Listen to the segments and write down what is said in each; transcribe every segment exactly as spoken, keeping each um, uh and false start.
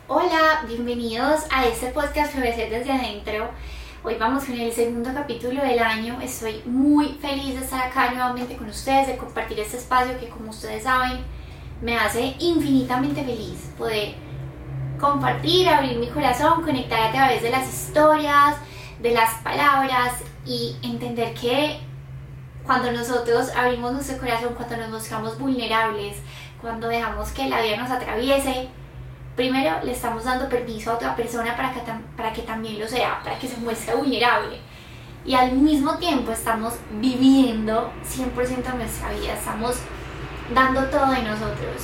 Hola, bienvenidos a este podcast Florecer desde adentro. Hoy vamos con el segundo capítulo del año. Estoy muy feliz de estar acá nuevamente con ustedes, de compartir este espacio que, como ustedes saben, me hace infinitamente feliz poder compartir, abrir mi corazón, conectar a través de las historias, de las palabras y entender que cuando nosotros abrimos nuestro corazón, cuando nos mostramos vulnerables, cuando dejamos que la vida nos atraviese, primero le estamos dando permiso a otra persona para que, para que también lo sea, para que se muestre vulnerable. Y al mismo tiempo estamos viviendo cien por ciento nuestra vida, estamos dando todo de nosotros.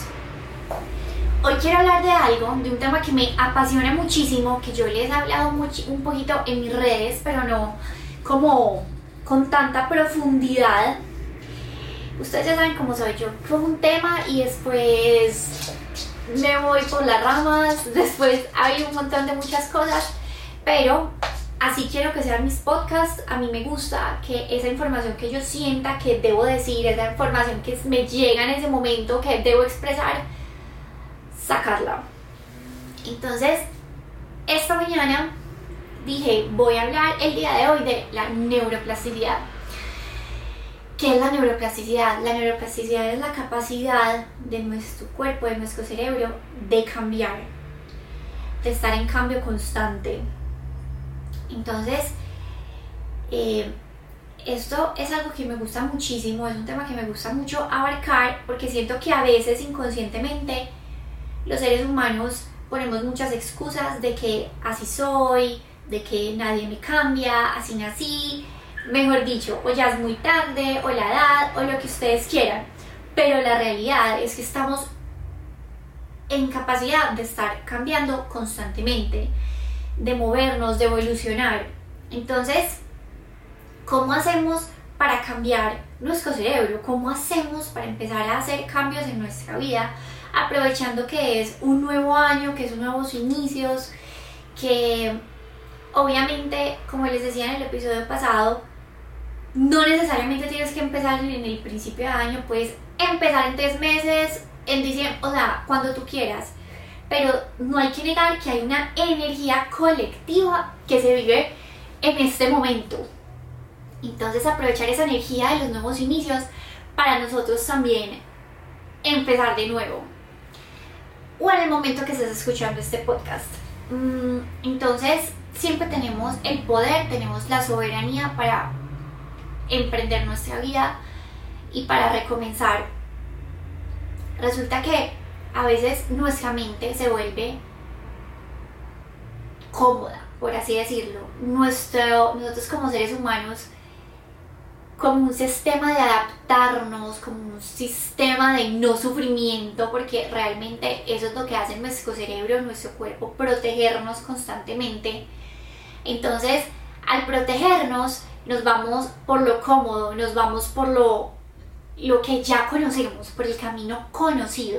Hoy quiero hablar de algo, de un tema que me apasiona muchísimo, que yo les he hablado mucho, un poquito en mis redes, pero no como con tanta profundidad. Ustedes ya saben cómo soy yo, cojo un tema y después me voy por las ramas, después hay un montón de muchas cosas, pero así quiero que sean mis podcasts. A mí me gusta que esa información que yo sienta que debo decir, esa información que me llega en ese momento, que debo expresar, sacarla. Entonces, esta mañana dije, voy a hablar el día de hoy de la neuroplasticidad. ¿Qué es la neuroplasticidad? La neuroplasticidad es la capacidad de nuestro cuerpo, de nuestro cerebro, de cambiar, de estar en cambio constante. Entonces, eh, esto es algo que me gusta muchísimo, es un tema que me gusta mucho abarcar, porque siento que a veces inconscientemente los seres humanos ponemos muchas excusas de que así soy, de que nadie me cambia, así nací. Mejor dicho, o ya es muy tarde, o la edad, o lo que ustedes quieran. Pero la realidad es que estamos en capacidad de estar cambiando constantemente, de movernos, de evolucionar. Entonces, ¿cómo hacemos para cambiar nuestro cerebro? ¿Cómo hacemos para empezar a hacer cambios en nuestra vida? Aprovechando que es un nuevo año, que son nuevos inicios, que obviamente, como les decía en el episodio pasado, no necesariamente tienes que empezar en el principio de año, puedes empezar en tres meses, en diciembre, o sea, cuando tú quieras. Pero no hay que negar que hay una energía colectiva que se vive en este momento. Entonces, aprovechar esa energía de los nuevos inicios para nosotros también empezar de nuevo. O en el momento que estés escuchando este podcast. Entonces, siempre tenemos el poder, tenemos la soberanía para emprender nuestra vida y para recomenzar. Resulta que a veces nuestra mente se vuelve cómoda, por así decirlo. Nuestro, nosotros como seres humanos, como un sistema de adaptarnos, como un sistema de no sufrimiento, porque realmente eso es lo que hace nuestro cerebro, nuestro cuerpo, protegernos constantemente. Entonces, al protegernos, nos vamos por lo cómodo, nos vamos por lo, lo que ya conocemos, por el camino conocido.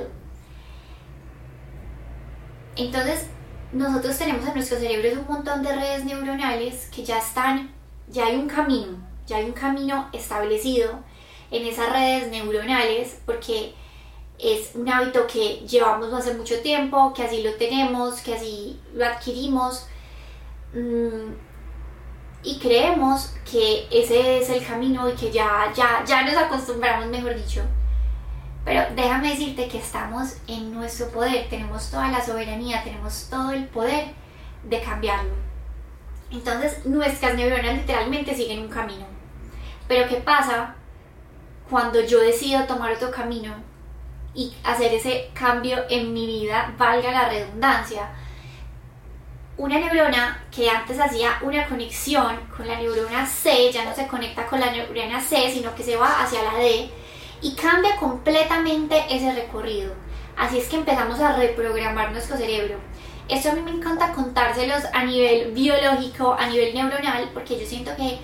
Entonces, nosotros tenemos en nuestro cerebro un montón de redes neuronales que ya están, ya hay un camino, ya hay un camino establecido en esas redes neuronales, porque es un hábito que llevamos hace mucho tiempo, que así lo tenemos, que así lo adquirimos. Mmm, y creemos que ese es el camino y que ya, ya, ya nos acostumbramos, mejor dicho. Pero déjame decirte que estamos en nuestro poder, tenemos toda la soberanía, tenemos todo el poder de cambiarlo. Entonces, nuestras neuronas literalmente siguen un camino. Pero ¿qué pasa cuando yo decido tomar otro camino y hacer ese cambio en mi vida, valga la redundancia? Una neurona que antes hacía una conexión con la neurona C ya no se conecta con la neurona C, sino que se va hacia la D y cambia completamente ese recorrido. Así es que empezamos a reprogramar nuestro cerebro. Esto a mí me encanta contárselos a nivel biológico, a nivel neuronal, porque yo siento que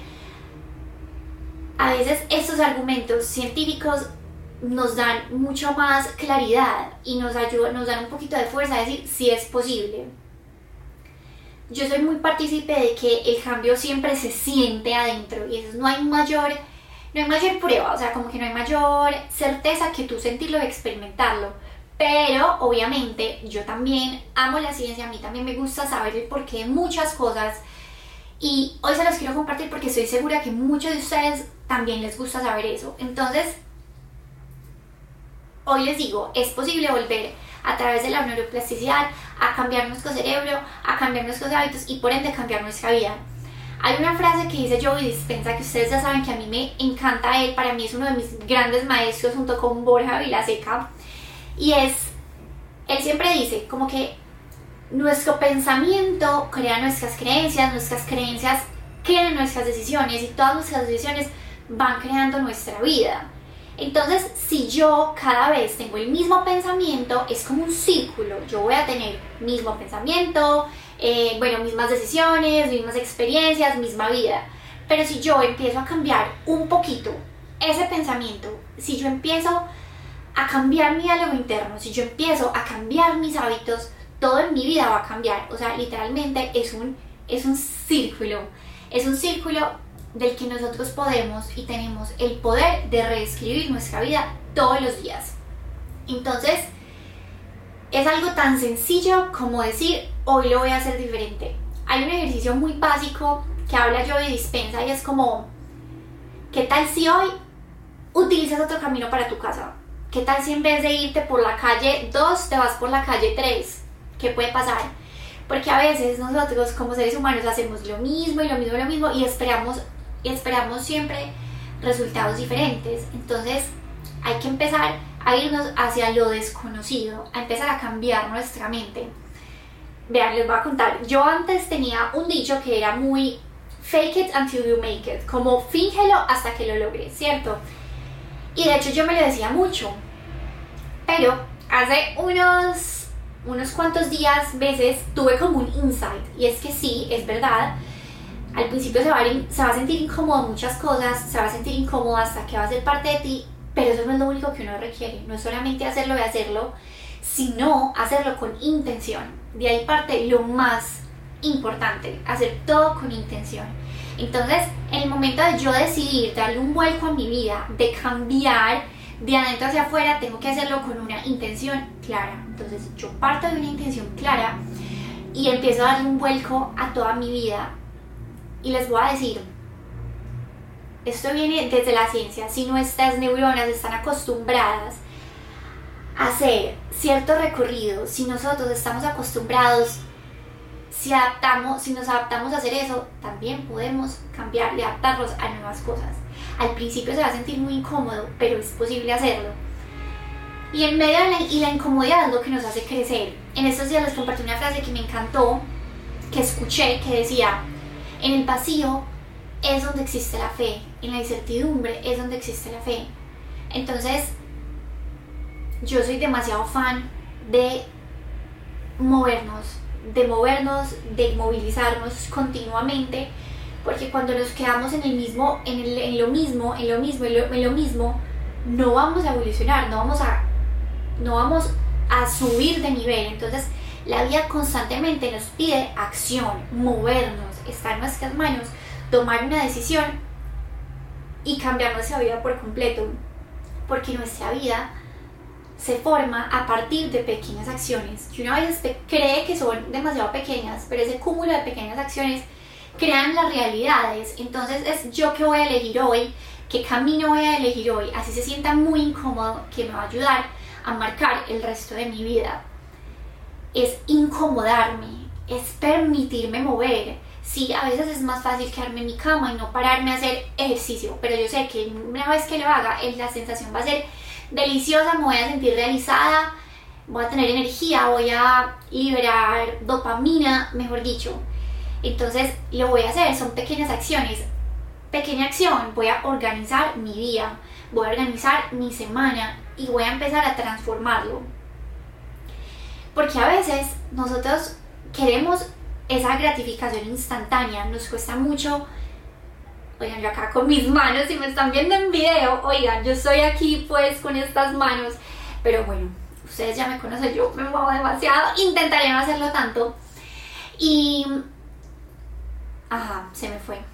a veces estos argumentos científicos nos dan mucho más claridad y nos ayudan, nos dan un poquito de fuerza a decir si es posible. Yo soy muy partícipe de que el cambio siempre se siente adentro y eso no hay mayor, no hay mayor prueba, o sea, como que no hay mayor certeza que tú sentirlo y experimentarlo. Pero obviamente yo también amo la ciencia, a mí también me gusta saber el porqué de muchas cosas y hoy se los quiero compartir porque estoy segura que muchos de ustedes también les gusta saber eso. Entonces, hoy les digo, es posible volver a través de la neuroplasticidad a cambiar nuestro cerebro, a cambiar nuestros hábitos y por ende cambiar nuestra vida. Hay una frase que dice Joe Dispenza que ustedes ya saben que a mí me encanta él, para mí es uno de mis grandes maestros junto con Borja Vilaseca, y es, él siempre dice como que nuestro pensamiento crea nuestras creencias, nuestras creencias crean nuestras decisiones y todas nuestras decisiones van creando nuestra vida. Entonces, si yo cada vez tengo el mismo pensamiento, es como un círculo. Yo voy a tener mismo pensamiento, eh, bueno, mismas decisiones, mismas experiencias, misma vida. Pero si yo empiezo a cambiar un poquito ese pensamiento, si yo empiezo a cambiar mi diálogo interno, si yo empiezo a cambiar mis hábitos, todo en mi vida va a cambiar. O sea, literalmente es un, es un círculo. Es un círculo del que nosotros podemos y tenemos el poder de reescribir nuestra vida todos los días. Entonces, es algo tan sencillo como decir, hoy lo voy a hacer diferente. Hay un ejercicio muy básico que habla Joe Dispenza y es como, ¿qué tal si hoy utilizas otro camino para tu casa? ¿Qué tal si en vez de irte por la calle dos, te vas por la calle tres? ¿Qué puede pasar? Porque a veces nosotros como seres humanos hacemos lo mismo y lo mismo y lo mismo y esperamos y esperamos siempre resultados diferentes. Entonces hay que empezar a irnos hacia lo desconocido, a empezar a cambiar nuestra mente. Vean, les voy a contar, yo antes tenía un dicho que era muy fake it until you make it, como fíngelo hasta que lo logres, ¿cierto? Y de hecho yo me lo decía mucho, pero hace unos, unos cuantos días, veces, tuve como un insight, y es que sí, es verdad. Al principio se va, a, se va a sentir incómodo muchas cosas, se va a sentir incómodo hasta que va a ser parte de ti, pero eso no es lo único que uno requiere, no es solamente hacerlo de hacerlo, sino hacerlo con intención. De ahí parte lo más importante, hacer todo con intención. Entonces, en el momento de yo decidir darle un vuelco a mi vida, de cambiar de adentro hacia afuera, tengo que hacerlo con una intención clara. Entonces, yo parto de una intención clara y empiezo a darle un vuelco a toda mi vida. Y les voy a decir, esto viene desde la ciencia, si nuestras neuronas están acostumbradas a hacer cierto recorrido, si nosotros estamos acostumbrados, si, adaptamos, si nos adaptamos a hacer eso, también podemos cambiar y adaptarnos a nuevas cosas. Al principio se va a sentir muy incómodo, pero es posible hacerlo. Y en medio de la, y la incomodidad es lo que nos hace crecer. En estos días les compartí una frase que me encantó, que escuché, que decía: en el vacío es donde existe la fe, en la incertidumbre es donde existe la fe. Entonces, yo soy demasiado fan de movernos, de movernos, de movilizarnos continuamente, porque cuando nos quedamos en el mismo, en, el, en lo mismo, en lo mismo, en lo, en lo mismo, no vamos a evolucionar, no vamos a, no vamos a subir de nivel. Entonces, la vida constantemente nos pide acción, movernos, está en nuestras manos tomar una decisión y cambiar nuestra vida por completo, porque nuestra vida se forma a partir de pequeñas acciones que una vez cree que son demasiado pequeñas, pero ese cúmulo de pequeñas acciones crean las realidades. Entonces es yo que voy a elegir hoy, qué camino voy a elegir hoy, así se sienta muy incómodo, que me va a ayudar a marcar el resto de mi vida. Es incomodarme, es permitirme mover. Sí, a veces es más fácil quedarme en mi cama y no pararme a hacer ejercicio, pero yo sé que una vez que lo haga, la sensación va a ser deliciosa, me voy a sentir realizada, voy a tener energía, voy a liberar dopamina, mejor dicho. Entonces lo voy a hacer, son pequeñas acciones. Pequeña acción, voy a organizar mi día, voy a organizar mi semana y voy a empezar a transformarlo. Porque a veces nosotros queremos esa gratificación instantánea, nos cuesta mucho. Oigan, yo acá con mis manos, si me están viendo en video, oigan, yo estoy aquí pues con estas manos, pero bueno, ustedes ya me conocen, yo me muevo demasiado, intentaré no hacerlo tanto. Y... ajá, se me fue.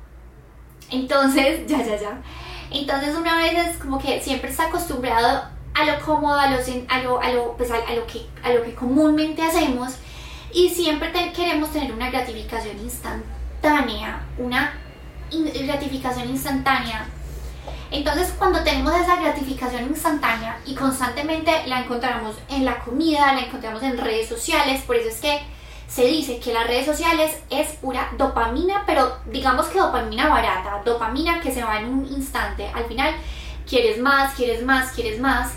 Entonces, ya, ya, ya. Entonces una vez es como que siempre está acostumbrado a lo cómodo, a lo, a lo, a lo, pues a, a lo, que, a lo que comúnmente hacemos, y siempre te, queremos tener una gratificación instantánea, una in, gratificación instantánea. Entonces, cuando tenemos esa gratificación instantánea y constantemente la encontramos en la comida, la encontramos en redes sociales, por eso es que se dice que las redes sociales es pura dopamina, pero digamos que dopamina barata, dopamina que se va en un instante. Al final quieres más, quieres más, quieres más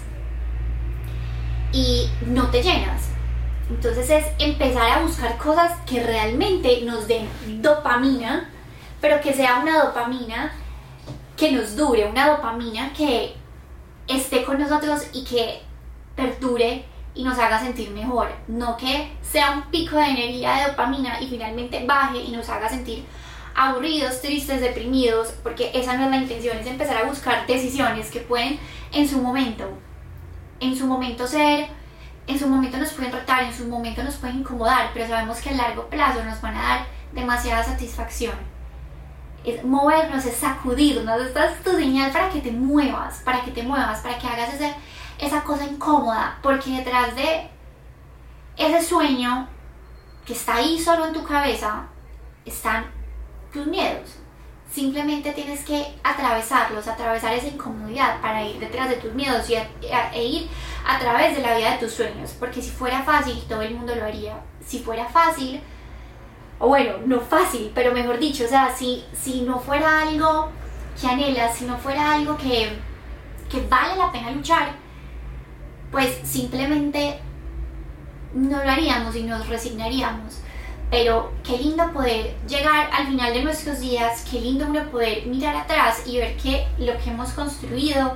y no te llenas. Entonces es empezar a buscar cosas que realmente nos den dopamina, pero que sea una dopamina que nos dure, una dopamina que esté con nosotros y que perdure y nos haga sentir mejor, no que sea un pico de energía de dopamina y finalmente baje y nos haga sentir aburridos, tristes, deprimidos, porque esa no es la intención. Es empezar a buscar decisiones que pueden en su momento, en su momento ser, en su momento nos pueden retar, en su momento nos pueden incomodar, pero sabemos que a largo plazo nos van a dar demasiada satisfacción. Es movernos, es sacudirnos. Esta es tu señal para que te muevas, para que te muevas, para que hagas ese, esa cosa incómoda, porque detrás de ese sueño que está ahí solo en tu cabeza están tus miedos. Simplemente tienes que atravesarlos, atravesar esa incomodidad para ir detrás de tus miedos y a, a, e ir a través de la vida de tus sueños, porque si fuera fácil todo el mundo lo haría. Si fuera fácil, o bueno, no fácil, pero mejor dicho, o sea, si, si no fuera algo que anhelas, si no fuera algo que, que vale la pena luchar, pues simplemente no lo haríamos y nos resignaríamos. Pero qué lindo poder llegar al final de nuestros días, qué lindo uno poder mirar atrás y ver que lo que hemos construido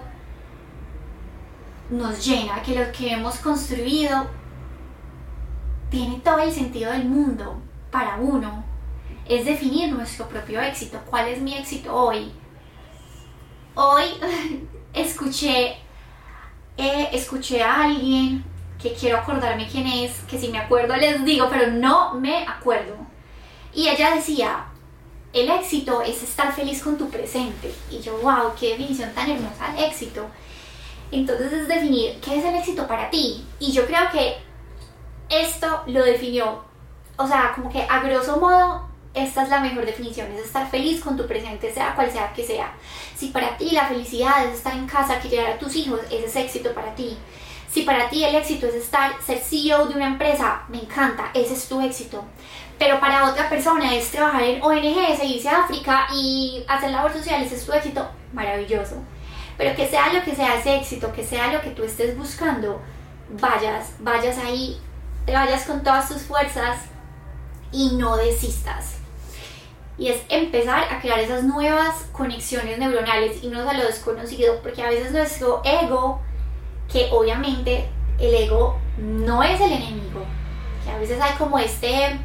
nos llena, que lo que hemos construido tiene todo el sentido del mundo para uno. Es definir nuestro propio éxito. ¿Cuál es mi éxito hoy? Hoy escuché, eh, escuché a alguien que quiero acordarme quién es, que si me acuerdo les digo, pero no me acuerdo. Y ella decía, el éxito es estar feliz con tu presente. Y yo, wow, qué definición tan hermosa de éxito. Entonces es definir qué es el éxito para ti. Y yo creo que esto lo definió, o sea, como que a grosso modo, esta es la mejor definición, es estar feliz con tu presente, sea cual sea que sea. Si para ti la felicidad es estar en casa, criar a tus hijos, ese es éxito para ti. Si para ti el éxito es estar, ser C E O de una empresa, me encanta, ese es tu éxito. Pero para otra persona es trabajar en O N G, irse a África y hacer labor social, ese es tu éxito, maravilloso. Pero que sea lo que sea ese éxito, que sea lo que tú estés buscando, vayas, vayas ahí, te vayas con todas tus fuerzas y no desistas. Y es empezar a crear esas nuevas conexiones neuronales, irnos a lo desconocido, porque a veces nuestro ego, que obviamente el ego no es el enemigo, que a veces hay como este,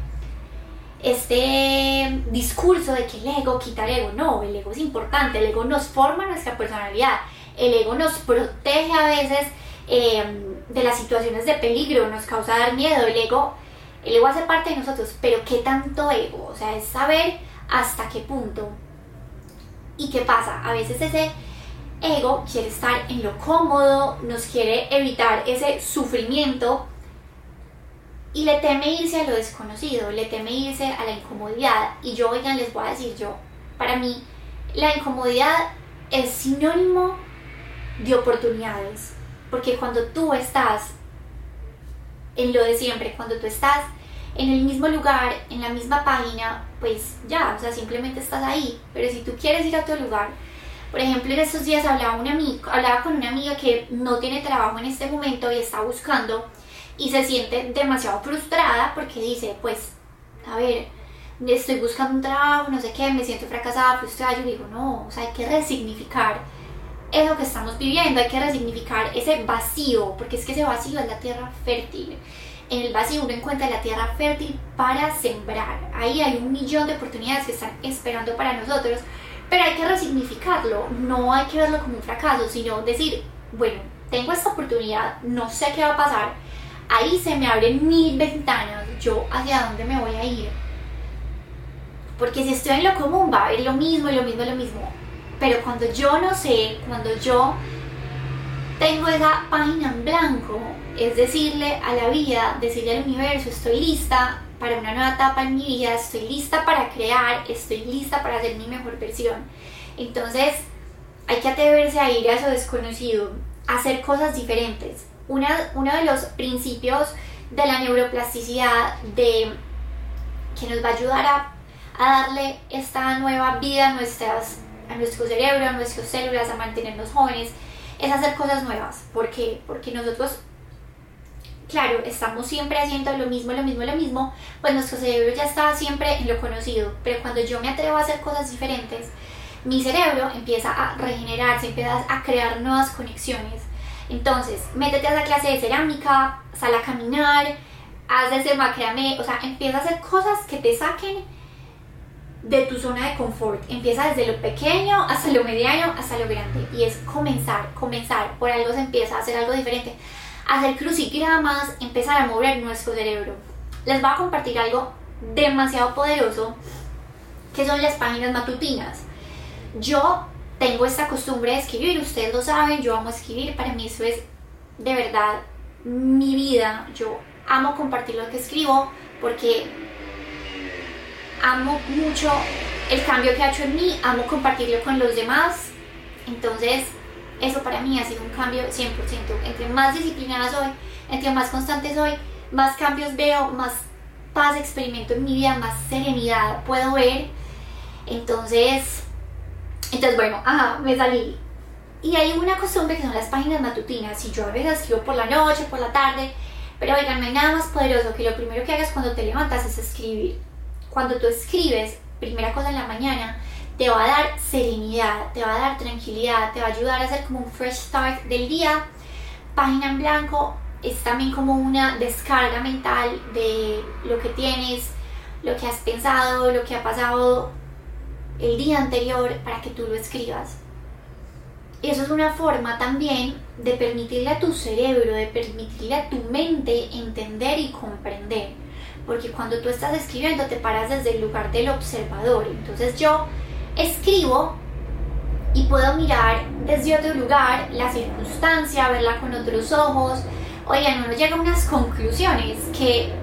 este discurso de que el ego quita el ego. No, el ego es importante, el ego nos forma nuestra personalidad, el ego nos protege a veces eh, de las situaciones de peligro, nos causa dar miedo. El ego, el ego hace parte de nosotros, pero ¿qué tanto ego? O sea, es saber hasta qué punto. ¿Y qué pasa? A veces ese ego quiere estar en lo cómodo, nos quiere evitar ese sufrimiento y le teme irse a lo desconocido, le teme irse a la incomodidad. Y yo, oigan, les voy a decir yo, para mí la incomodidad es sinónimo de oportunidades, porque cuando tú estás en lo de siempre, cuando tú estás en el mismo lugar, en la misma página, pues ya, o sea, simplemente estás ahí. Pero si tú quieres ir a otro lugar, por ejemplo, en estos días hablaba, un amigo, hablaba con una amiga que no tiene trabajo en este momento y está buscando y se siente demasiado frustrada porque dice, pues, a ver, estoy buscando un trabajo, no sé qué, me siento fracasada, frustrada. Yo digo, no, o sea, hay que resignificar eso que estamos viviendo, hay que resignificar ese vacío, porque es que ese vacío es la tierra fértil. En el vacío uno encuentra la tierra fértil para sembrar. Ahí hay un millón de oportunidades que están esperando para nosotros, pero hay que resignificarlo. No hay que verlo como un fracaso, sino decir, bueno, tengo esta oportunidad, no sé qué va a pasar, ahí se me abren mil ventanas, yo hacia dónde me voy a ir. Porque si estoy en lo común va a haber lo mismo y lo mismo y lo mismo. Pero cuando yo no sé, cuando yo tengo esa página en blanco, es decirle a la vida, decirle al universo, estoy lista para una nueva etapa en mi vida, estoy lista para crear, estoy lista para ser mi mejor versión. Entonces hay que atreverse a ir a eso desconocido, a hacer cosas diferentes. Una, uno de los principios de la neuroplasticidad, de, que nos va a ayudar a, a darle esta nueva vida a, nuestras, a nuestro cerebro, a nuestras células, a mantenernos jóvenes, es hacer cosas nuevas. ¿Por qué? Porque nosotros, claro, estamos siempre haciendo lo mismo, lo mismo, lo mismo, pues nuestro cerebro ya está siempre en lo conocido, pero cuando yo me atrevo a hacer cosas diferentes, mi cerebro empieza a regenerarse, empieza a crear nuevas conexiones. Entonces, métete a esa clase de cerámica, sal a caminar, haz ese macramé, o sea, empieza a hacer cosas que te saquen de tu zona de confort. Empieza desde lo pequeño hasta lo mediano, hasta lo grande, y es comenzar, comenzar, por algo se empieza a hacer algo diferente, hacer crucigramas, empezar a mover nuestro cerebro. Les voy a compartir algo demasiado poderoso, que son las páginas matutinas. Yo tengo esta costumbre de escribir, ustedes lo saben, yo amo escribir, para mí eso es de verdad mi vida. Yo amo compartir lo que escribo porque amo mucho el cambio que ha hecho en mí, amo compartirlo con los demás. Entonces eso para mí ha sido un cambio cien por ciento. Entre más disciplinada soy, entre más constante soy, más cambios veo, más paz experimento en mi vida, más serenidad puedo ver. Entonces, entonces bueno, ajá, me salí. Y hay una costumbre que son las páginas matutinas. Y yo a veces escribo por la noche, por la tarde, pero oigan, no hay nada más poderoso que lo primero que hagas cuando te levantas es escribir. Cuando tú escribes, primera cosa en la mañana, te va a dar serenidad, te va a dar tranquilidad, te va a ayudar a hacer como un fresh start del día. Página en blanco es también como una descarga mental de lo que tienes, lo que has pensado, lo que ha pasado el día anterior, para que tú lo escribas. Y eso es una forma también de permitirle a tu cerebro, de permitirle a tu mente entender y comprender. Porque cuando tú estás escribiendo te paras desde el lugar del observador. Entonces yo escribo y puedo mirar desde otro lugar la circunstancia, verla con otros ojos. Oigan, uno llega a unas conclusiones que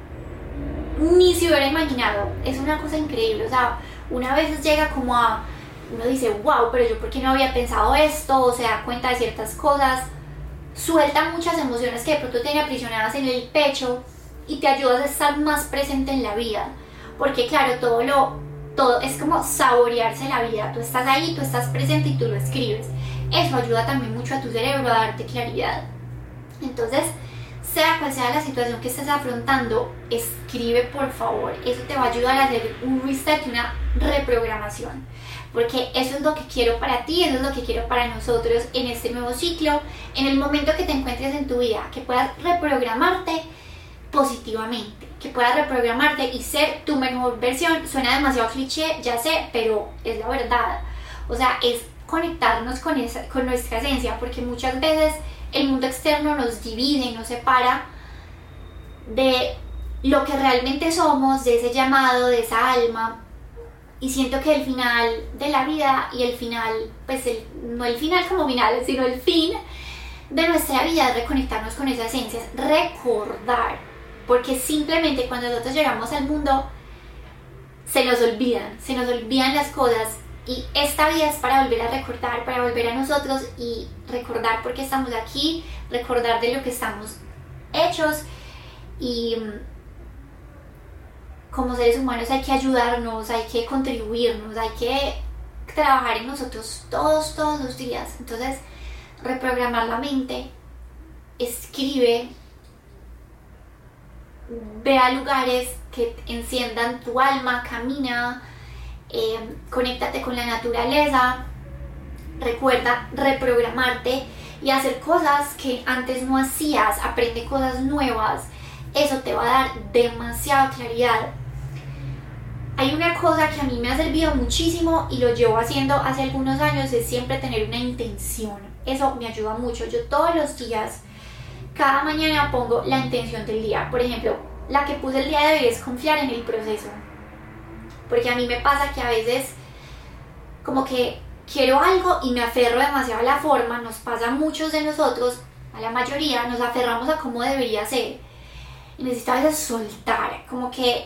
ni se hubiera imaginado. Es una cosa increíble. O sea, una vez llega como a... uno dice, wow, pero yo por qué no había pensado esto, o se da cuenta de ciertas cosas, suelta muchas emociones que de pronto tiene aprisionadas en el pecho y te ayudas a estar más presente en la vida, porque claro, todo lo, todo es como saborearse la vida. Tú estás ahí, tú estás presente y tú lo escribes. Eso ayuda también mucho a tu cerebro a darte claridad. Entonces, sea cual sea la situación que estés afrontando, escribe por favor. Eso te va a ayudar a hacer un reset, una reprogramación, porque eso es lo que quiero para ti, eso es lo que quiero para nosotros en este nuevo ciclo, en el momento que te encuentres en tu vida, que puedas reprogramarte positivamente, que puedas reprogramarte y ser tu mejor versión. Suena demasiado cliché, ya sé, pero es la verdad. O sea, es conectarnos con, esa, con nuestra esencia, porque muchas veces el mundo externo nos divide y nos separa de lo que realmente somos, de ese llamado, de esa alma. Y siento que el final de la vida y el final, pues el, no el final como final, sino el fin de nuestra vida es reconectarnos con esa esencia, es recordar. Porque simplemente cuando nosotros llegamos al mundo, se nos olvidan, se nos olvidan las cosas. Y esta vida es para volver a recordar, para volver a nosotros y recordar por qué estamos aquí, recordar de lo que estamos hechos. Y como seres humanos hay que ayudarnos, hay que contribuirnos, hay que trabajar en nosotros todos, todos los días. Entonces, reprogramar la mente, escribe, ve a lugares que enciendan tu alma, camina, eh, conéctate con la naturaleza, recuerda reprogramarte y hacer cosas que antes no hacías, aprende cosas nuevas. Eso te va a dar demasiada claridad. Hay una cosa que a mí me ha servido muchísimo y lo llevo haciendo hace algunos años, es siempre tener una intención. Eso me ayuda mucho. Yo todos los días, cada mañana pongo la intención del día. Por ejemplo, la que puse el día de hoy es confiar en el proceso. Porque a mí me pasa que a veces como que quiero algo y me aferro demasiado a la forma. Nos pasa a muchos de nosotros, a la mayoría, nos aferramos a cómo debería ser. Y necesito a veces soltar, como que,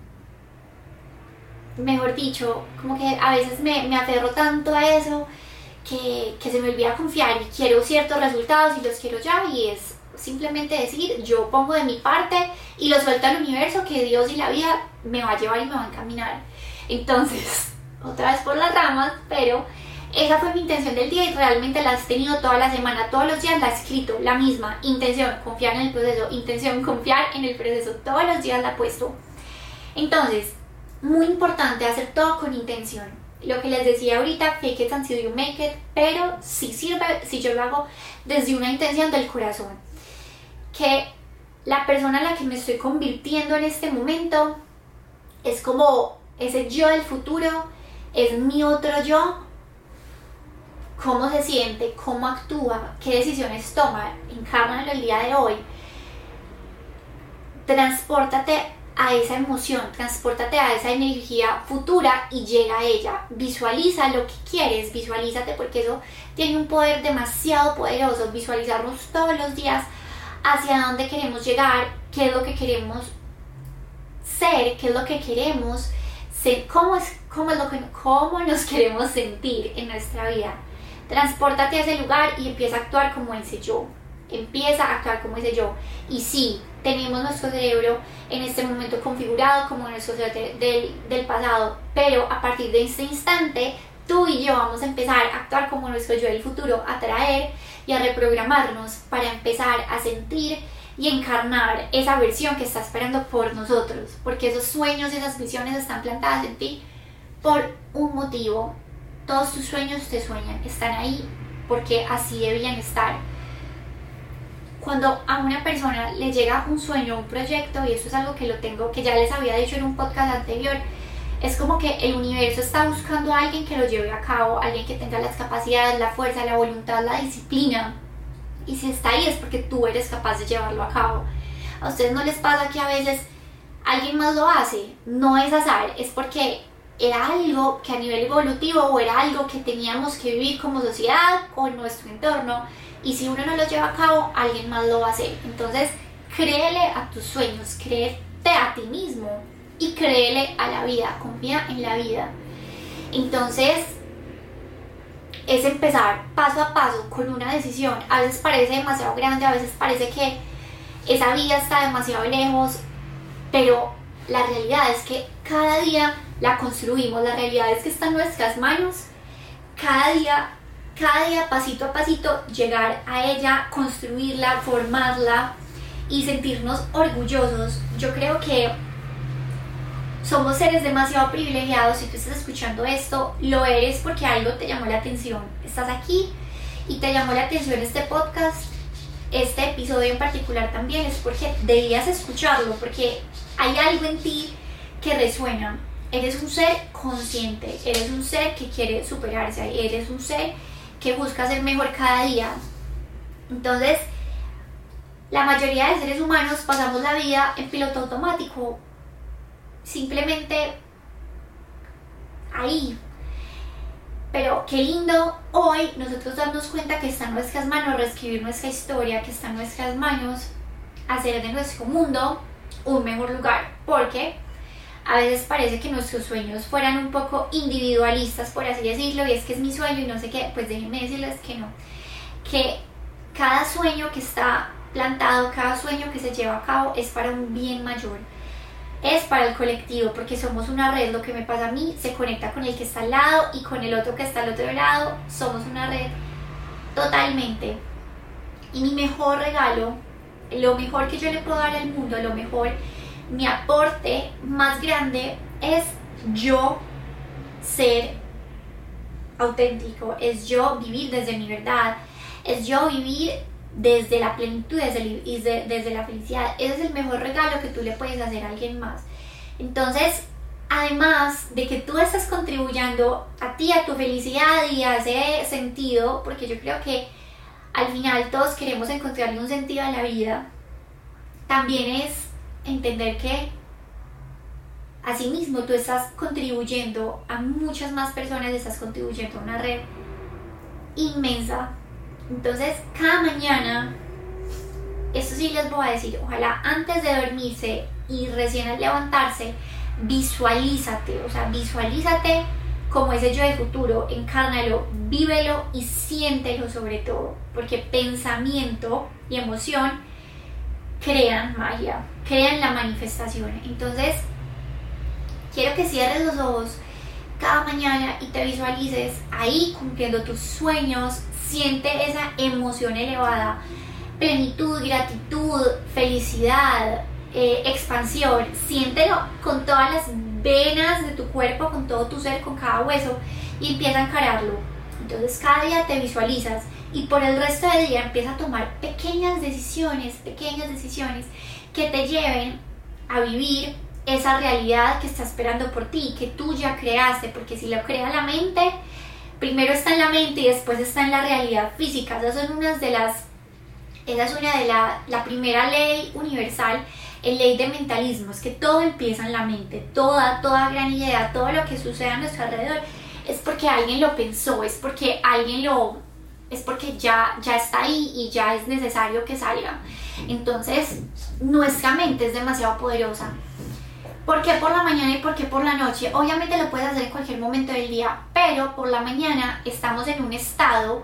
mejor dicho, como que a veces me, me aferro tanto a eso que, que se me olvida confiar y quiero ciertos resultados y los quiero ya, y es simplemente decir, yo pongo de mi parte y lo suelto al universo, que Dios y la vida me va a llevar y me va a encaminar. Entonces, otra vez por las ramas, pero esa fue mi intención del día y realmente la has tenido toda la semana, todos los días la he escrito, la misma intención, confiar en el proceso, intención, confiar en el proceso, todos los días la he puesto. Entonces, muy importante hacer todo con intención. Lo que les decía ahorita, fake it until you make it, pero sí sirve si yo lo hago desde una intención del corazón. Que la persona en la que me estoy convirtiendo en este momento es como ese yo del futuro, es mi otro yo. Cómo se siente, cómo actúa, qué decisiones toma, encárnalo el día de hoy. Transpórtate a esa emoción, transpórtate a esa energía futura y llega a ella. Visualiza lo que quieres, visualízate, porque eso tiene un poder demasiado poderoso. Visualizarnos todos los días hacia dónde queremos llegar, qué es lo que queremos ser, qué es lo que queremos ser, cómo, es, cómo, es lo que, cómo nos queremos sentir en nuestra vida. Transpórtate a ese lugar y empieza a actuar como ese yo. Empieza a actuar como ese yo. Y sí, tenemos nuestro cerebro en este momento configurado como nuestro cerebro del, del pasado, pero a partir de este instante, tú y yo vamos a empezar a actuar como nuestro yo del futuro, a traer y a reprogramarnos para empezar a sentir y encarnar esa versión que está esperando por nosotros, porque esos sueños y esas visiones están plantadas en ti por un motivo. Todos tus sueños te sueñan, están ahí porque así debían estar. Cuando a una persona le llega un sueño, un proyecto, y esto es algo que lo tengo, que ya les había dicho en un podcast anterior, es como que el universo está buscando a alguien que lo lleve a cabo, alguien que tenga las capacidades, la fuerza, la voluntad, la disciplina. Y si está ahí es porque tú eres capaz de llevarlo a cabo. ¿A ustedes no les pasa que a veces alguien más lo hace? No es azar, es porque era algo que a nivel evolutivo o era algo que teníamos que vivir como sociedad o en nuestro entorno, y si uno no lo lleva a cabo, alguien más lo va a hacer. Entonces, créele a tus sueños, créete a ti mismo y créele a la vida, confía en la vida. Entonces, es empezar paso a paso con una decisión. A veces parece demasiado grande, a veces parece que esa vida está demasiado lejos, pero la realidad es que cada día la construimos, la realidad es que está en nuestras manos. Cada día, cada día, pasito a pasito, llegar a ella, construirla, formarla y sentirnos orgullosos. Yo creo que somos seres demasiado privilegiados. Si tú estás escuchando esto, lo eres porque algo te llamó la atención. Estás aquí y te llamó la atención este podcast, este episodio en particular también, es porque debías escucharlo, porque hay algo en ti que resuena. Eres un ser consciente, eres un ser que quiere superarse, eres un ser que busca ser mejor cada día. Entonces, la mayoría de seres humanos pasamos la vida en piloto automático, simplemente ahí. Pero qué lindo hoy nosotros darnos cuenta que está en nuestras manos reescribir nuestra historia, que está en nuestras manos hacer de nuestro mundo un mejor lugar, porque a veces parece que nuestros sueños fueran un poco individualistas, por así decirlo, y es que es mi sueño y no sé qué. Pues déjenme decirles que no, que cada sueño que está plantado, cada sueño que se lleva a cabo es para un bien mayor, es para el colectivo, porque somos una red. Lo que me pasa a mí se conecta con el que está al lado y con el otro que está al otro lado. Somos una red totalmente. Y mi mejor regalo, lo mejor que yo le puedo dar al mundo, lo mejor, mi aporte más grande es yo ser auténtico, es yo vivir desde mi verdad, es yo vivir desde la plenitud, desde, desde, desde la felicidad. Ese es el mejor regalo que tú le puedes hacer a alguien más. Entonces, además de que tú estás contribuyendo a ti, a tu felicidad y a ese sentido, porque yo creo que al final todos queremos encontrarle un sentido a la vida, también es entender que asimismo tú estás contribuyendo a muchas más personas, estás contribuyendo a una red inmensa. Entonces cada mañana, esto sí les voy a decir, ojalá antes de dormirse y recién al levantarse, visualízate, o sea, visualízate como ese yo de futuro, encárnalo, vívelo y siéntelo sobre todo, porque pensamiento y emoción crean magia, crean la manifestación. Entonces quiero que cierres los ojos cada mañana y te visualices ahí cumpliendo tus sueños. Siente esa emoción elevada, plenitud, gratitud, felicidad, eh, expansión. Siéntelo con todas las venas de tu cuerpo, con todo tu ser, con cada hueso, y empieza a encararlo. Entonces cada día te visualizas y por el resto del día empieza a tomar pequeñas decisiones, pequeñas decisiones que te lleven a vivir esa realidad que está esperando por ti, que tú ya creaste, porque si lo crea la mente, primero está en la mente y después está en la realidad física. Esas son unas de las, esa es una de la, la primera ley universal, el ley de mentalismo, es que todo empieza en la mente, toda, toda gran idea, todo lo que sucede a nuestro alrededor es porque alguien lo pensó, es porque alguien lo, es porque ya, ya está ahí y ya es necesario que salga. Entonces nuestra mente es demasiado poderosa. ¿Por qué por la mañana y por qué por la noche? Obviamente lo puedes hacer en cualquier momento del día, pero por la mañana estamos en un estado,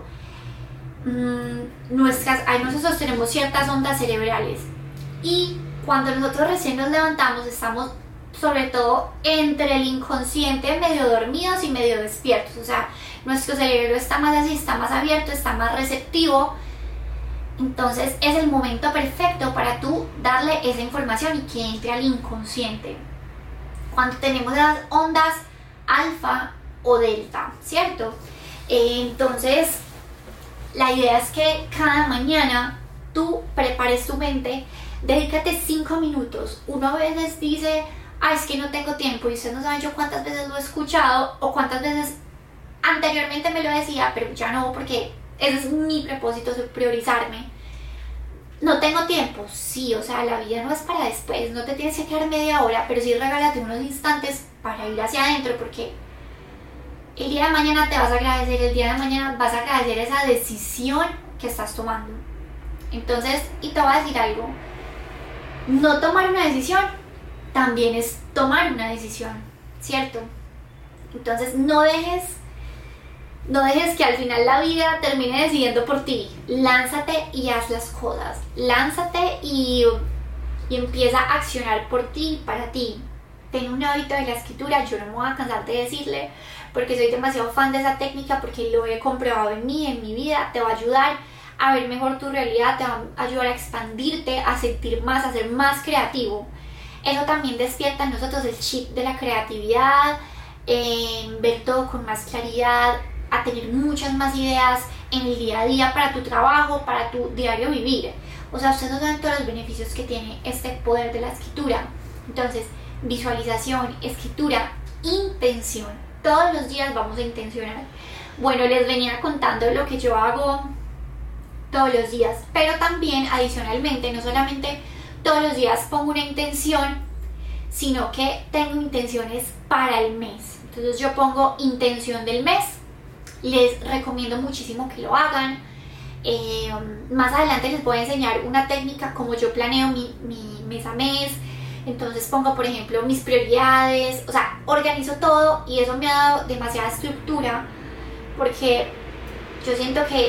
mmm, nuestras, ahí nosotros tenemos ciertas ondas cerebrales y cuando nosotros recién nos levantamos estamos sobre todo entre el inconsciente, medio dormidos y medio despiertos, o sea, nuestro cerebro está más así, está más abierto, está más receptivo. Entonces es el momento perfecto para tú darle esa información y que entre al inconsciente. Cuando tenemos las ondas alfa o delta, ¿cierto? Eh, entonces la idea es que cada mañana tú prepares tu mente, dedícate cinco minutos. Uno a veces dice, ah, es que no tengo tiempo, y ustedes no saben yo cuántas veces lo he escuchado o cuántas veces anteriormente me lo decía, pero ya no, porque ese es mi propósito, es priorizarme. No tengo tiempo, sí, o sea, la vida no es para después, no te tienes que quedar media hora, pero sí regálate unos instantes para ir hacia adentro, porque el día de mañana te vas a agradecer, el día de mañana vas a agradecer esa decisión que estás tomando. Entonces, y te voy a decir algo, no tomar una decisión también es tomar una decisión, ¿cierto? Entonces no dejes No dejes que al final la vida termine decidiendo por ti. Lánzate y haz las cosas. Lánzate y, y empieza a accionar por ti, para ti. Ten un hábito de la escritura. Yo no me voy a cansar de decirle, porque soy demasiado fan de esa técnica, porque lo he comprobado en mí, en mi vida. Te va a ayudar a ver mejor tu realidad, te va a ayudar a expandirte, a sentir más, a ser más creativo. Eso también despierta en nosotros el chip de la creatividad, en ver todo con más claridad, a tener muchas más ideas en el día a día para tu trabajo, para tu diario vivir. O sea, ustedes no saben todos los beneficios que tiene este poder de la escritura. Entonces, visualización, escritura, intención. Todos los días vamos a intencionar. Bueno, les venía contando lo que yo hago todos los días, pero también adicionalmente, no solamente todos los días pongo una intención, sino que tengo intenciones para el mes. Entonces yo pongo intención del mes. Les recomiendo muchísimo que lo hagan. Eh, más adelante les voy a enseñar una técnica como yo planeo mi, mi mes a mes. Entonces pongo, por ejemplo, mis prioridades, o sea, organizo todo, y eso me ha dado demasiada estructura, porque yo siento que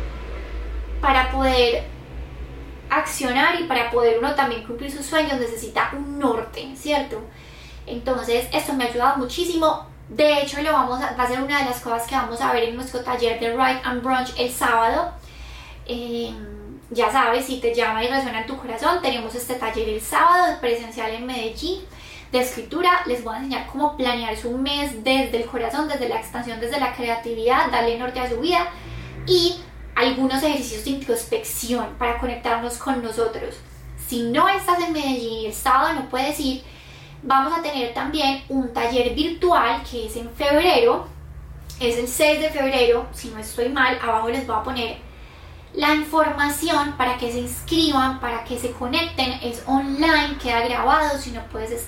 para poder accionar y para poder uno también cumplir sus sueños necesita un norte, ¿cierto? Entonces esto me ha ayudado muchísimo. De hecho, lo vamos a, va a ser una de las cosas que vamos a ver en nuestro taller de Write and Brunch el sábado. Eh, ya sabes, si te llama y resuena en tu corazón, tenemos este taller el sábado presencial en Medellín de escritura. Les voy a enseñar cómo planear su mes desde el corazón, desde la expansión, desde la creatividad, darle norte a su vida, y algunos ejercicios de introspección para conectarnos con nosotros. Si no estás en Medellín y el sábado no puedes ir, vamos a tener también un taller virtual que es en febrero, es el seis de febrero, si no estoy mal, abajo les voy a poner la información para que se inscriban, para que se conecten. Es online, queda grabado si no puedes estar,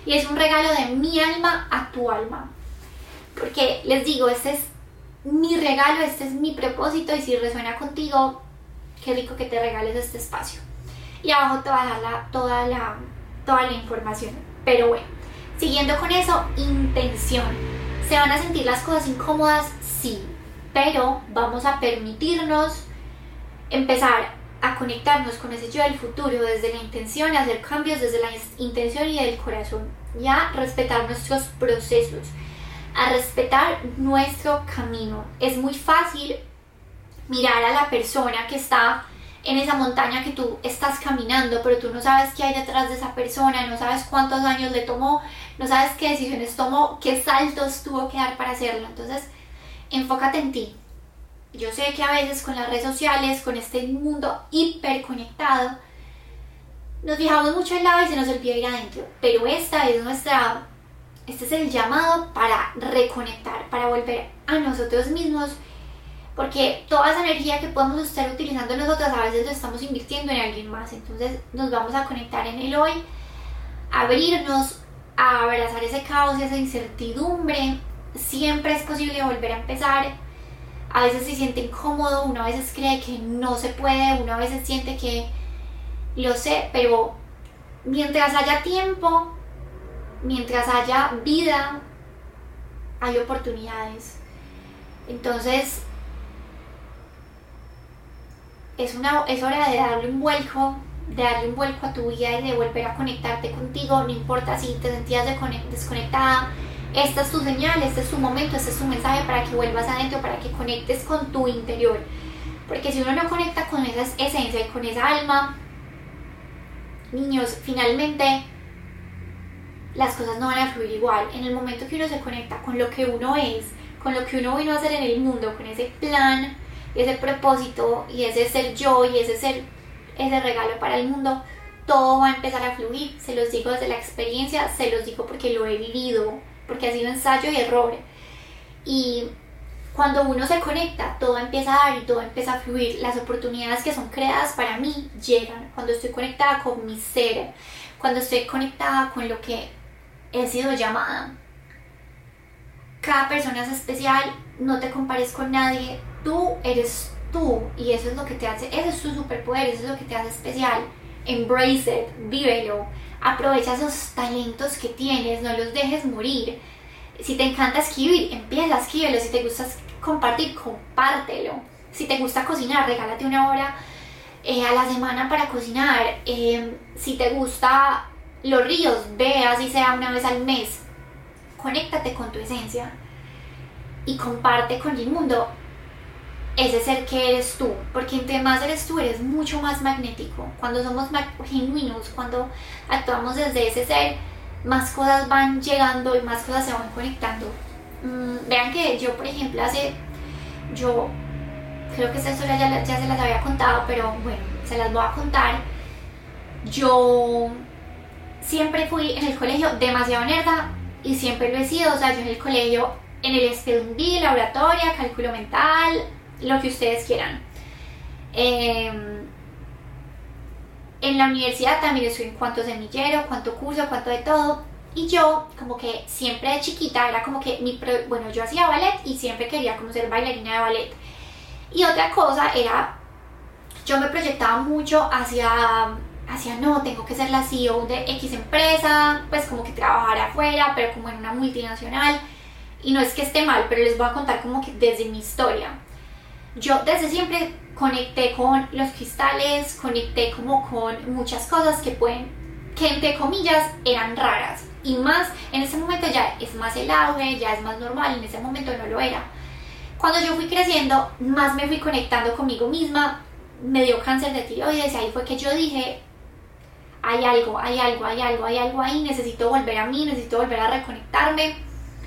y es un regalo de mi alma a tu alma. Porque les digo, este es mi regalo, este es mi propósito, y si resuena contigo, qué rico que te regales este espacio. Y abajo te voy a dejar la, toda, la, toda la información. Pero bueno, siguiendo con eso, intención. ¿Se van a sentir las cosas incómodas? Sí, pero vamos a permitirnos empezar a conectarnos con ese yo del futuro desde la intención, a hacer cambios desde la intención y del corazón, y a respetar nuestros procesos, a respetar nuestro camino. Es muy fácil mirar a la persona que está en esa montaña que tú estás caminando, pero tú no sabes qué hay detrás de esa persona, no sabes cuántos años le tomó, no sabes qué decisiones tomó, qué saltos tuvo que dar para hacerlo. Entonces, enfócate en ti. Yo sé que a veces con las redes sociales, con este mundo hiperconectado, nos fijamos mucho al lado y se nos olvida ir adentro, pero esta es nuestra, este es el llamado para reconectar, para volver a nosotros mismos, porque toda esa energía que podemos estar utilizando nosotros a veces lo estamos invirtiendo en alguien más. Entonces nos vamos a conectar en el hoy, abrirnos, a abrazar ese caos, esa incertidumbre. Siempre es posible volver a empezar. A veces se siente incómodo, uno a veces cree que no se puede, uno a veces siente que lo sé, pero mientras haya tiempo, mientras haya vida, hay oportunidades. Entonces es, una, es hora de darle un vuelco, de darle un vuelco a tu vida y de volver a conectarte contigo. No importa si te sentías desconectada, esta es tu señal, este es tu momento, este es tu mensaje para que vuelvas adentro, para que conectes con tu interior. Porque si uno no conecta con esa esencia y con esa alma, niños, finalmente las cosas no van a fluir igual. En el momento que uno se conecta con lo que uno es, con lo que uno vino a hacer en el mundo, con ese plan, ese propósito y ese ser yo y ese ser, ese regalo para el mundo, todo va a empezar a fluir. Se los digo desde la experiencia, se los digo porque lo he vivido, porque ha sido ensayo y error. Y cuando uno se conecta, todo empieza a dar y todo empieza a fluir. Las oportunidades que son creadas para mí llegan cuando estoy conectada con mi ser, cuando estoy conectada con lo que he sido llamada. Cada persona es especial, no te compares con nadie, tú eres tú y eso es lo que te hace, ese es tu superpoder, eso es lo que te hace especial. Embrace it, vívelo, aprovecha esos talentos que tienes, no los dejes morir. Si te encanta escribir, empieza a escribirlo. Si te gusta compartir, compártelo. Si te gusta cocinar, regálate una hora eh, a la semana para cocinar. Eh, si te gusta los ríos, ve así sea una vez al mes. Conéctate con tu esencia y comparte con el mundo ese ser que eres tú, porque entre más eres tú, eres mucho más magnético. Cuando somos genuinos, cuando actuamos desde ese ser, más cosas van llegando y más cosas se van conectando. Mm, vean que yo, por ejemplo, hace, yo creo que esta historia ya, ya se las había contado, pero bueno, se las voy a contar. Yo siempre fui en el colegio demasiado nerda y siempre lo he sido. O sea, yo en el colegio, en el spelling bee, la oratoria, cálculo mental, lo que ustedes quieran. Eh, en la universidad también estoy en cuanto semillero, cuanto curso, cuanto de todo. Y yo como que siempre de chiquita era como que mi pro, bueno, yo hacía ballet y siempre quería como ser bailarina de ballet. Y otra cosa era, yo me proyectaba mucho hacia, hacia no, tengo que ser la C E O de X empresa, pues como que trabajar afuera, pero como en una multinacional. Y no es que esté mal, pero les voy a contar como que desde mi historia. Yo desde siempre conecté con los cristales, conecté como con muchas cosas que pueden, que entre comillas eran raras. Y más, en ese momento ya es más el auge, ya es más normal, en ese momento no lo era. Cuando yo fui creciendo, más me fui conectando conmigo misma, me dio cáncer de tiroides y ahí fue que yo dije, hay algo, hay algo, hay algo, hay algo ahí, necesito volver a mí, necesito volver a reconectarme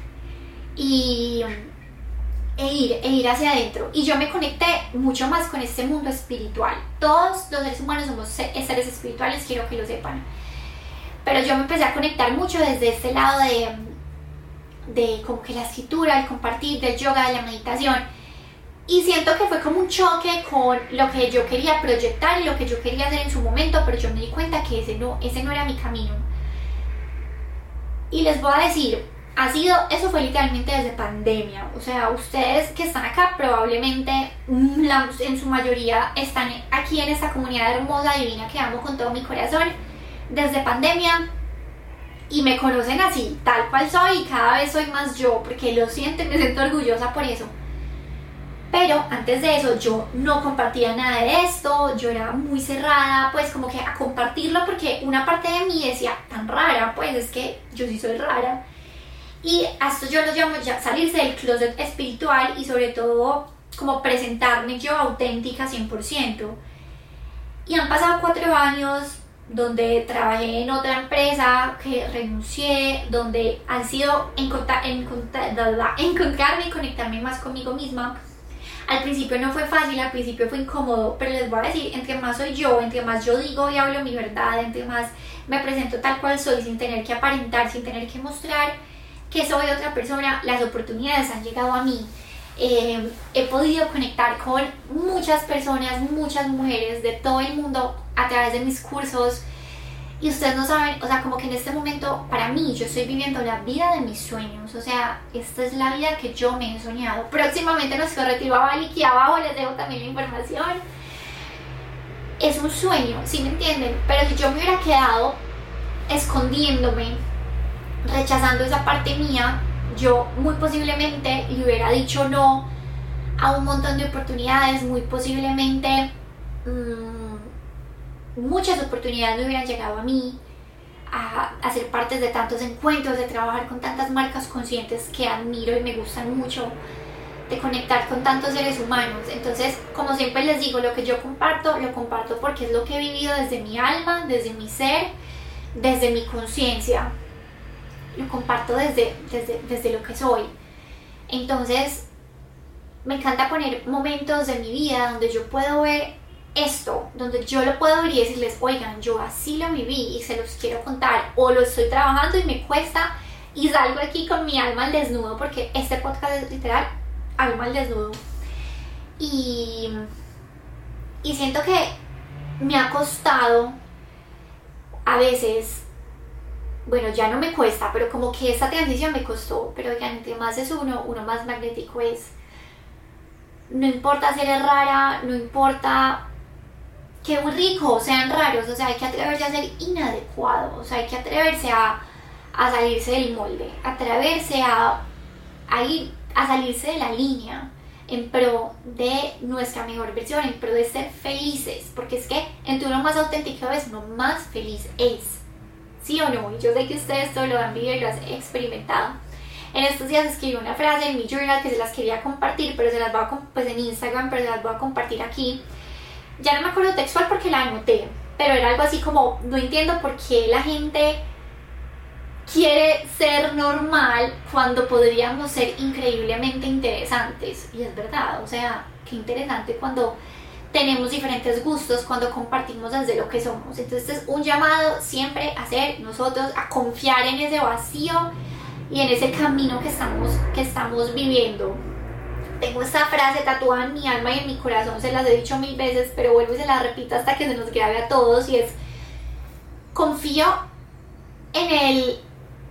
y e ir, e ir hacia adentro. Y yo me conecté mucho más con este mundo espiritual. Todos los seres humanos somos seres espirituales, quiero que lo sepan. Pero yo me empecé a conectar mucho desde este lado de, de como que la escritura, el compartir, del yoga, de la meditación. Y siento que fue como un choque con lo que yo quería proyectar y lo que yo quería hacer en su momento, pero yo me di cuenta que ese no, ese no era mi camino. Y les voy a decir, ha sido, eso fue literalmente desde pandemia. O sea, ustedes que están acá probablemente la, en su mayoría están aquí en esta comunidad hermosa, divina que amo con todo mi corazón desde pandemia y me conocen así, tal cual soy, y cada vez soy más yo, porque lo siento y me siento orgullosa por eso. Pero antes de eso yo no compartía nada de esto, yo era muy cerrada pues como que a compartirlo, porque una parte de mí decía, tan rara, pues es que yo sí soy rara. Y a esto yo lo llamo ya salirse del closet espiritual y sobre todo como presentarme yo auténtica cien por ciento. Y han pasado cuatro años donde trabajé en otra empresa, que renuncié, donde han sido encontrar, encontrar, encontrarme y conectarme más conmigo misma. Al principio no fue fácil, al principio fue incómodo, pero les voy a decir, entre más soy yo, entre más yo digo y hablo mi verdad, entre más me presento tal cual soy, sin tener que aparentar, sin tener que mostrar que soy otra persona, las oportunidades han llegado a mí. Eh, he podido conectar con muchas personas, muchas mujeres de todo el mundo a través de mis cursos. Y ustedes no saben, o sea, como que en este momento, para mí, yo estoy viviendo la vida de mis sueños. O sea, esta es la vida que yo me he soñado. Próximamente nuestro retiro a Bali, aquí abajo les dejo también la información. Es un sueño, ¿sí me entienden? Pero si yo me hubiera quedado escondiéndome, rechazando esa parte mía, yo muy posiblemente le hubiera dicho no a un montón de oportunidades, muy posiblemente mmm, muchas oportunidades me hubieran llegado a mí, a, a ser parte de tantos encuentros, de trabajar con tantas marcas conscientes que admiro y me gustan mucho, de conectar con tantos seres humanos. Entonces, como siempre les digo, lo que yo comparto, lo comparto porque es lo que he vivido desde mi alma, desde mi ser, desde mi conciencia. Lo comparto desde, desde, desde lo que soy. Entonces me encanta poner momentos de mi vida donde yo puedo ver esto, donde yo lo puedo ver y decirles, oigan, yo así lo viví y se los quiero contar, o lo estoy trabajando y me cuesta y salgo aquí con mi alma al desnudo, porque este podcast es literal alma al desnudo. Y, y siento que me ha costado a veces, bueno, ya no me cuesta, pero como que esta transición me costó. Pero oigan, entre más es uno, uno más magnético es. No importa ser rara, no importa que muy ricos sean raros, o sea, hay que atreverse a ser inadecuado, o sea, hay que atreverse a, a salirse del molde, atreverse a, a ir, a salirse de la línea en pro de nuestra mejor versión, en pro de ser felices, porque es que entre uno más auténtico es, uno más feliz es. ¿Sí o no? Y yo sé que ustedes todo lo han vivido y lo han experimentado. En estos días escribí una frase en mi journal que se las quería compartir, pero se las voy a pues en Instagram, pero se las voy a compartir aquí. Ya no me acuerdo textual porque la anoté, pero era algo así como, no entiendo por qué la gente quiere ser normal cuando podríamos ser increíblemente interesantes. Y es verdad, o sea, qué interesante cuando tenemos diferentes gustos, cuando compartimos desde lo que somos. Entonces es un llamado siempre a ser nosotros, a confiar en ese vacío y en ese camino que estamos, que estamos viviendo. Tengo esta frase tatuada en mi alma y en mi corazón, se las he dicho mil veces, pero vuelvo y se la repito hasta que se nos grabe a todos, y es: confío en el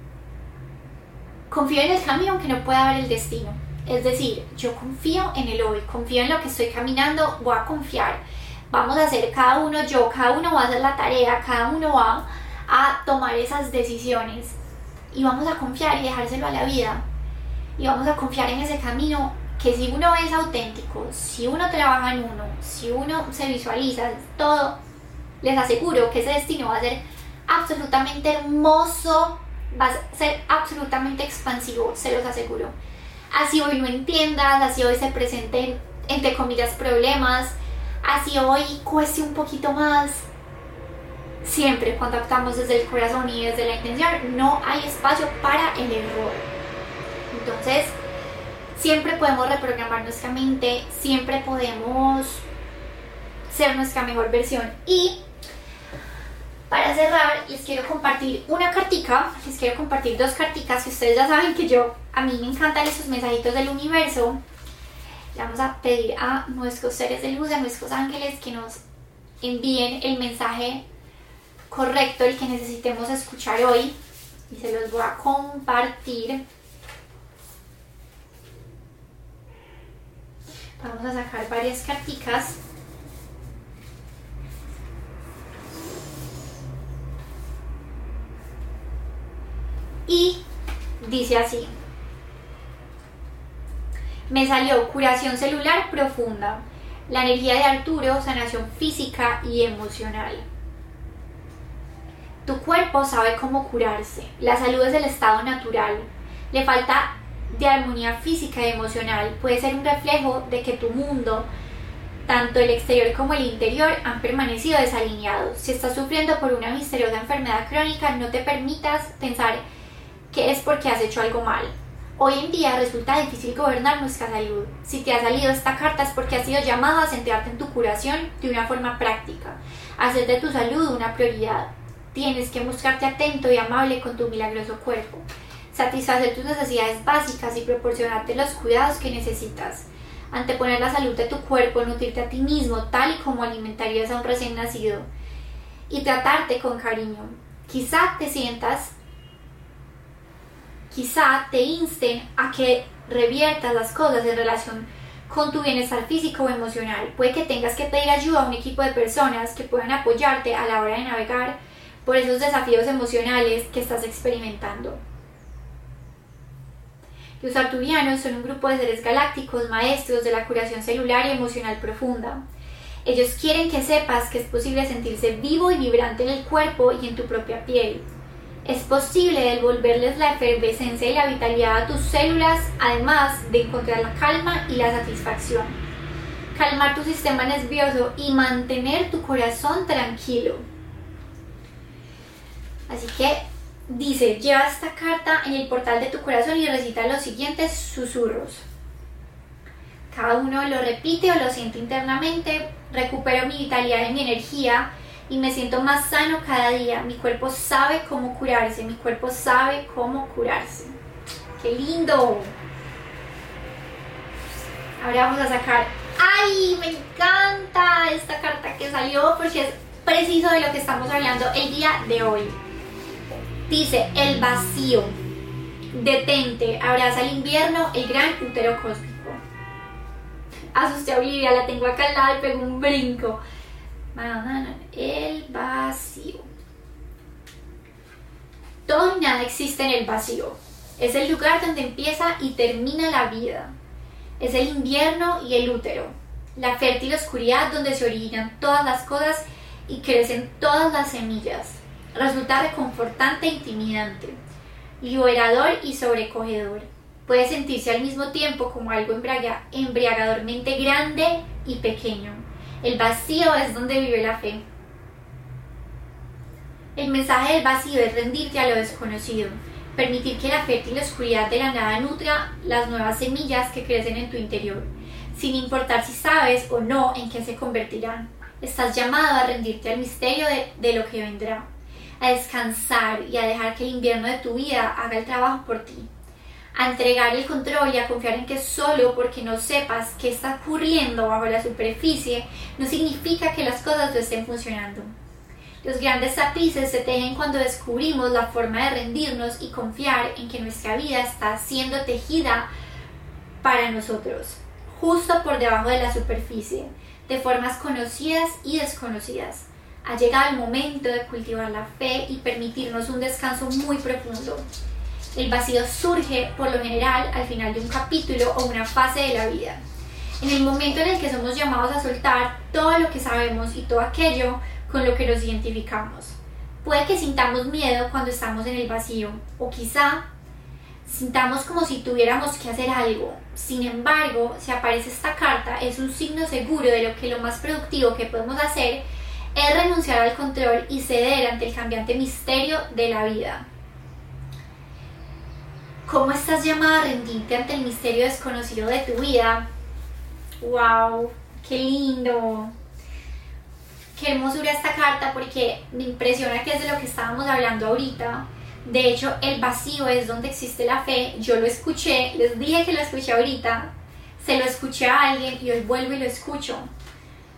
confío en el camino aunque no pueda ver el destino. Es decir, yo confío en el hoy, confío en lo que estoy caminando, voy a confiar. Vamos a hacer cada uno yo, cada uno va a hacer la tarea, cada uno va a tomar esas decisiones y vamos a confiar y dejárselo a la vida. Y vamos a confiar en ese camino, que si uno es auténtico, si uno trabaja en uno, si uno se visualiza todo, les aseguro que ese destino va a ser absolutamente hermoso, va a ser absolutamente expansivo, se los aseguro. Así hoy no entiendas, así hoy se presenten, entre comillas, problemas, así hoy cueste un poquito más, siempre cuando actuamos desde el corazón y desde la intención, no hay espacio para el error. Entonces, siempre podemos reprogramar nuestra mente, siempre podemos ser nuestra mejor versión. Y para cerrar, les quiero compartir una cartica, les quiero compartir dos carticas que ustedes ya saben que yo, a mí me encantan esos mensajitos del universo. Le vamos a pedir a nuestros seres de luz, a nuestros ángeles, que nos envíen el mensaje correcto, el que necesitemos escuchar hoy. y se los voy a compartir. Vamos a sacar varias carticas. Y dice así: me salió curación celular profunda, la energía de Arturo, sanación física y emocional. Tu cuerpo sabe cómo curarse, la salud es el estado natural, le falta de armonía física y emocional, puede ser un reflejo de que tu mundo, tanto el exterior como el interior, han permanecido desalineados. Si estás sufriendo por una misteriosa enfermedad crónica, no te permitas pensar que es porque has hecho algo mal. Hoy en día resulta difícil gobernar nuestra salud. Si te ha salido esta carta es porque has sido llamado a centrarte en tu curación de una forma práctica, hacer de tu salud una prioridad. Tienes que mostrarte atento y amable con tu milagroso cuerpo, satisfacer tus necesidades básicas y proporcionarte los cuidados que necesitas. Anteponer la salud de tu cuerpo, nutrirte a ti mismo tal y como alimentarías a un recién nacido y tratarte con cariño. Quizá te sientas Quizá te insten a que reviertas las cosas en relación con tu bienestar físico o emocional. Puede que tengas que pedir ayuda a un equipo de personas que puedan apoyarte a la hora de navegar por esos desafíos emocionales que estás experimentando. Los arturianos son un grupo de seres galácticos maestros de la curación celular y emocional profunda. Ellos quieren que sepas que es posible sentirse vivo y vibrante en el cuerpo y en tu propia piel. Es posible devolverles la efervescencia y la vitalidad a tus células, además de encontrar la calma y la satisfacción. Calmar tu sistema nervioso y mantener tu corazón tranquilo. Así que dice, lleva esta carta en el portal de tu corazón y recita los siguientes susurros. Cada uno lo repite o lo siente internamente. Recupero mi vitalidad y mi energía y me siento más sano cada día. Mi cuerpo sabe cómo curarse, mi cuerpo sabe cómo curarse. ¡Qué lindo! Ahora vamos a sacar... ¡Ay! Me encanta esta carta que salió porque es preciso de lo que estamos hablando el día de hoy. Dice, el vacío. Detente, abraza el invierno, el gran útero cósmico. Asusté a Olivia, la tengo acá al lado y pegó un brinco. El vacío. Todo y nada existe en el vacío. Es el lugar donde empieza y termina la vida. Es el invierno y el útero, la fértil oscuridad donde se originan todas las cosas y crecen todas las semillas. Resulta reconfortante e intimidante, liberador y sobrecogedor. Puede sentirse al mismo tiempo como algo embriagadormente grande y pequeño. El vacío es donde vive la fe. El mensaje del vacío es rendirte a lo desconocido, permitir que la fértil oscuridad de la nada nutra las nuevas semillas que crecen en tu interior, sin importar si sabes o no en qué se convertirán. Estás llamado a rendirte al misterio de, de lo que vendrá, a descansar y a dejar que el invierno de tu vida haga el trabajo por ti, a entregar el control y a confiar en que solo porque no sepas qué está ocurriendo bajo la superficie no significa que las cosas no estén funcionando. Los grandes tapices se tejen cuando descubrimos la forma de rendirnos y confiar en que nuestra vida está siendo tejida para nosotros, justo por debajo de la superficie, de formas conocidas y desconocidas. Ha llegado el momento de cultivar la fe y permitirnos un descanso muy profundo. El vacío surge, por lo general, al final de un capítulo o una fase de la vida. En el momento en el que somos llamados a soltar todo lo que sabemos y todo aquello con lo que nos identificamos. Puede que sintamos miedo cuando estamos en el vacío, o quizá sintamos como si tuviéramos que hacer algo. Sin embargo, si aparece esta carta, es un signo seguro de lo que lo más productivo que podemos hacer es renunciar al control y ceder ante el cambiante misterio de la vida. ¿Cómo estás llamada a rendirte ante el misterio desconocido de tu vida? ¡Wow! ¡Qué lindo! Qué hermosura esta carta porque me impresiona que es de lo que estábamos hablando ahorita. De hecho, el vacío es donde existe la fe. Yo lo escuché, les dije que lo escuché ahorita, se lo escuché a alguien y hoy vuelvo y lo escucho.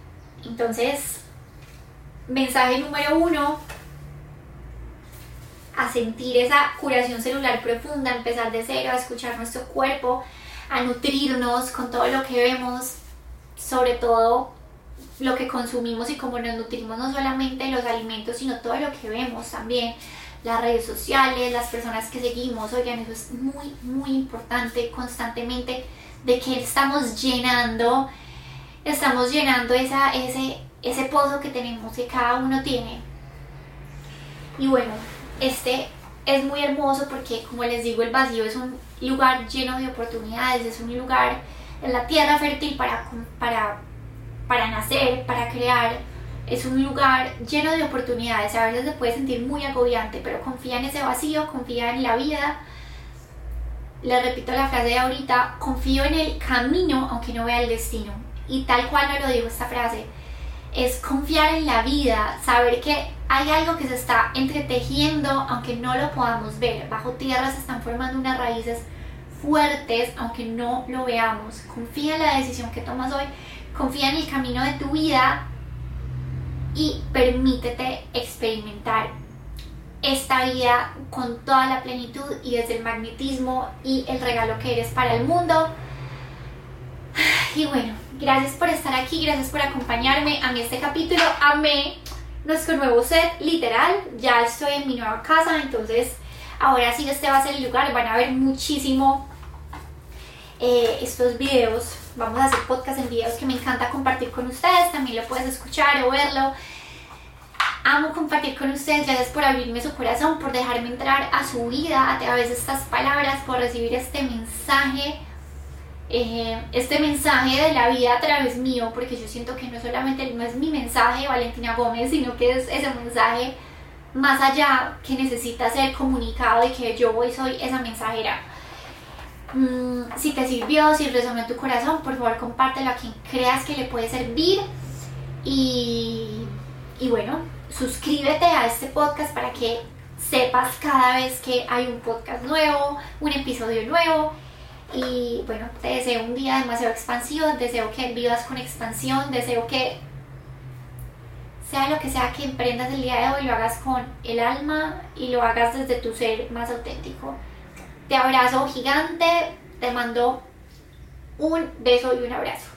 Entonces, mensaje número uno, a sentir esa curación celular profunda, a empezar de cero, a escuchar nuestro cuerpo, a nutrirnos con todo lo que vemos, sobre todo lo que consumimos y cómo nos nutrimos, no solamente los alimentos, sino todo lo que vemos también, las redes sociales, las personas que seguimos. Oigan, eso es muy, muy importante constantemente, de que estamos llenando, estamos llenando esa, ese, ese pozo que tenemos, que cada uno tiene. Y bueno, este es muy hermoso porque, como les digo, el vacío es un lugar lleno de oportunidades, es un lugar en la tierra fértil para, para, para nacer, para crear. Es un lugar lleno de oportunidades. A veces se puede sentir muy agobiante, pero confía en ese vacío, confía en la vida. Les repito la frase de ahorita: confío en el camino aunque no vea el destino. Y tal cual me lo digo esta frase, es confiar en la vida, saber que hay algo que se está entretejiendo aunque no lo podamos ver. Bajo tierra se están formando unas raíces fuertes aunque no lo veamos. Confía en la decisión que tomas hoy, confía en el camino de tu vida y permítete experimentar esta vida con toda la plenitud y desde el magnetismo y el regalo que eres para el mundo. Y bueno, gracias por estar aquí, gracias por acompañarme a mí este capítulo. Amé nuestro nuevo set, literal, ya estoy en mi nueva casa, entonces ahora sí este va a ser el lugar. Van a ver muchísimo eh, estos videos, vamos a hacer podcast en videos que me encanta compartir con ustedes, también lo puedes escuchar o verlo. Amo compartir con ustedes, gracias por abrirme su corazón, por dejarme entrar a su vida a través de estas palabras, por recibir este mensaje. Eh, este mensaje de la vida a través mío, porque yo siento que no solamente no es mi mensaje, Valentina Gómez, sino que es ese mensaje más allá que necesita ser comunicado y que yo hoy soy esa mensajera. Mm, si te sirvió, si resonó en tu corazón, por favor compártelo a quien creas que le puede servir. Y, y bueno, suscríbete a este podcast para que sepas cada vez que hay un podcast nuevo, un episodio nuevo. Y bueno, te deseo un día demasiado expansivo, deseo que vivas con expansión, deseo que sea lo que sea que emprendas el día de hoy, lo hagas con el alma y lo hagas desde tu ser más auténtico. Te abrazo gigante, te mando un beso y un abrazo.